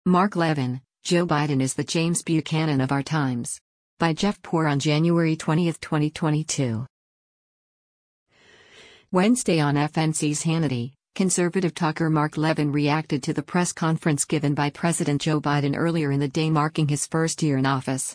Mark Levin, Joe Biden is the James Buchanan of our times. By Jeff Poor on January 20, 2022. Wednesday on FNC's Hannity, conservative talker Mark Levin reacted to the press conference given by President Joe Biden earlier in the day marking his first year in office.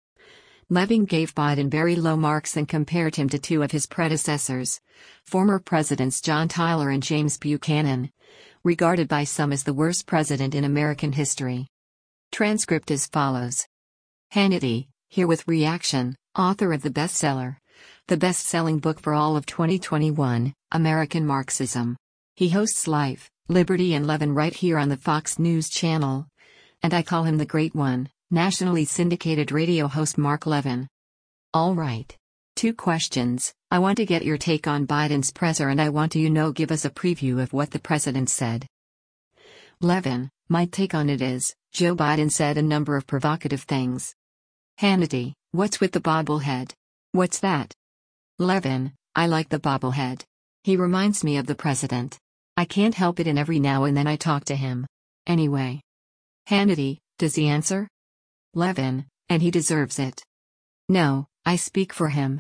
Levin gave Biden very low marks and compared him to two of his predecessors, former presidents John Tyler and James Buchanan, regarded by some as the worst president in American history. Transcript as follows. Hannity, here with reaction, author of the bestseller, the best-selling book for all of 2021, American Marxism. He hosts Life, Liberty and Levin right here on the Fox News channel. And I call him the Great One, nationally syndicated radio host Mark Levin. All right. 2 questions. I want to get your take on Biden's presser and I want to give us a preview of what the president said. Levin, my take on it is, Joe Biden said a number of provocative things. Hannity, what's with the bobblehead? What's that? Levin, I like the bobblehead. He reminds me of the president. I can't help it and every now and then I talk to him. Anyway. Hannity, does he answer? Levin, and he deserves it. No, I speak for him,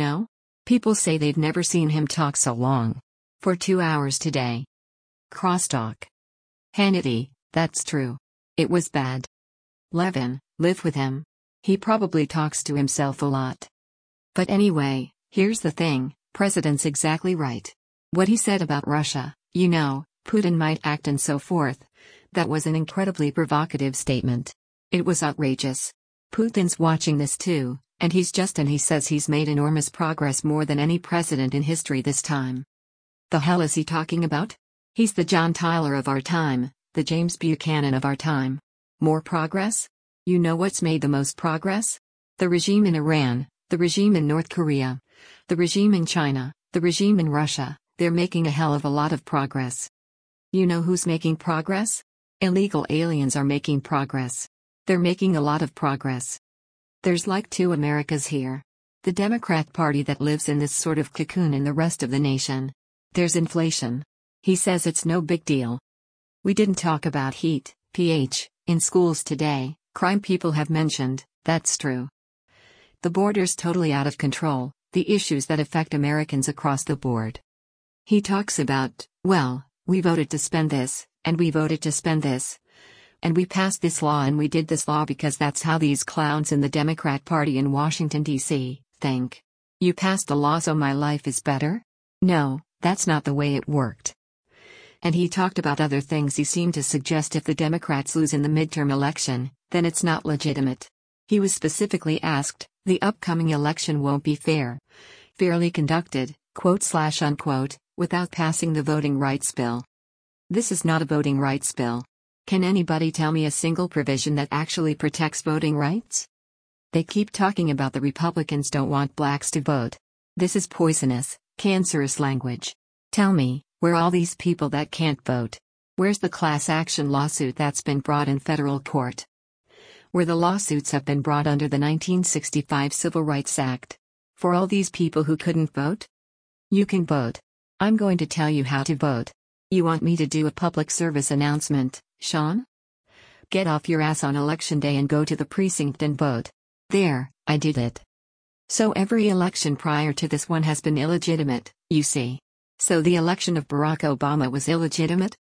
People say they've never seen him talk so long. For 2 hours today. Crosstalk. Hannity, that's true. It was bad. Levin, live with him. He probably talks to himself a lot. But anyway, here's the thing, President's exactly right. What he said about Russia, Putin might act and so forth, that was an incredibly provocative statement. It was outrageous. Putin's watching this too, and he says he's made enormous progress, more than any president in history this time. The hell is he talking about? He's the John Tyler of our time, the James Buchanan of our time. More progress? You know what's made the most progress? The regime in Iran, the regime in North Korea, the regime in China, the regime in Russia. They're making a hell of a lot of progress. You know who's making progress? Illegal aliens are making progress. They're making a lot of progress. There's like 2 Americas here. The Democrat Party that lives in this sort of cocoon and the rest of the nation. There's inflation. He says it's no big deal. We didn't talk about heat, pH, in schools today, crime people have mentioned, that's true. The border's totally out of control, the issues that affect Americans across the board. He talks about, we voted to spend this, and we voted to spend this. And we passed this law and we did this law because that's how these clowns in the Democrat Party in Washington, D.C., think. You passed a law so my life is better? No, that's not the way it worked. And he talked about other things. He seemed to suggest if the Democrats lose in the midterm election, then it's not legitimate. He was specifically asked, the upcoming election won't be fair. Fairly conducted, quote/unquote, without passing the voting rights bill. This is not a voting rights bill. Can anybody tell me a single provision that actually protects voting rights? They keep talking about the Republicans don't want blacks to vote. This is poisonous, cancerous language. Tell me, where are all these people that can't vote? Where's the class action lawsuit that's been brought in federal court? Where the lawsuits have been brought under the 1965 Civil Rights Act? For all these people who couldn't vote? You can vote. I'm going to tell you how to vote. You want me to do a public service announcement, Sean? Get off your ass on election day and go to the precinct and vote. There, I did it. So every election prior to this one has been illegitimate, you see. So the election of Barack Obama was illegitimate?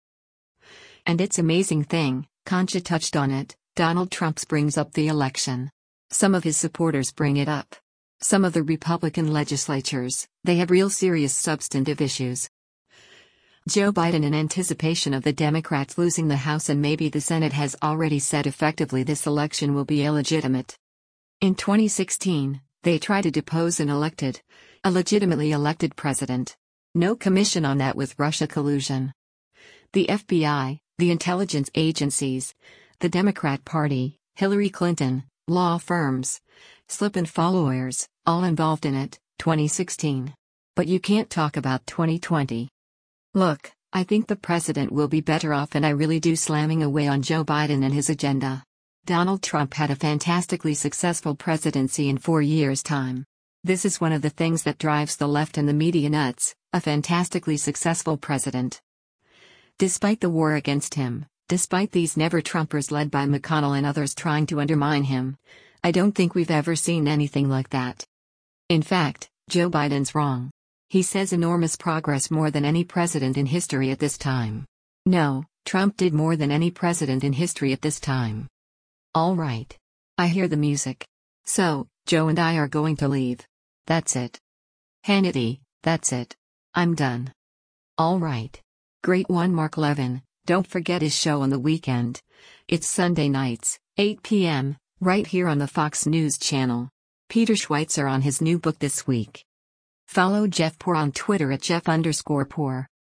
And it's amazing thing, Concha touched on it, Donald Trump brings up the election. Some of his supporters bring it up. Some of the Republican legislatures, they have real serious substantive issues. Joe Biden, in anticipation of the Democrats losing the House and maybe the Senate, has already said effectively this election will be illegitimate. In 2016, they tried to depose a legitimately elected president. No commission on that with Russia collusion. The FBI, the intelligence agencies, the Democrat Party, Hillary Clinton, law firms, slip and fall lawyers, all involved in it, 2016. But you can't talk about 2020. Look, I think the president will be better off, and I really do, slamming away on Joe Biden and his agenda. Donald Trump had a fantastically successful presidency in 4 years' time. This is one of the things that drives the left and the media nuts, a fantastically successful president. Despite the war against him, Despite these never-Trumpers led by McConnell and others trying to undermine him, I don't think we've ever seen anything like that. In fact, Joe Biden's wrong. He says enormous progress more than any president in history at this time. No, Trump did more than any president in history at this time. All right. I hear the music. So, Joe and I are going to leave. That's it. Hannity, that's it. I'm done. All right. Great one, Mark Levin. Don't forget his show on the weekend. It's Sunday nights, 8 p.m., right here on the Fox News channel. Peter Schweizer on his new book this week. Follow Jeff Poor on Twitter at Jeff_Poor.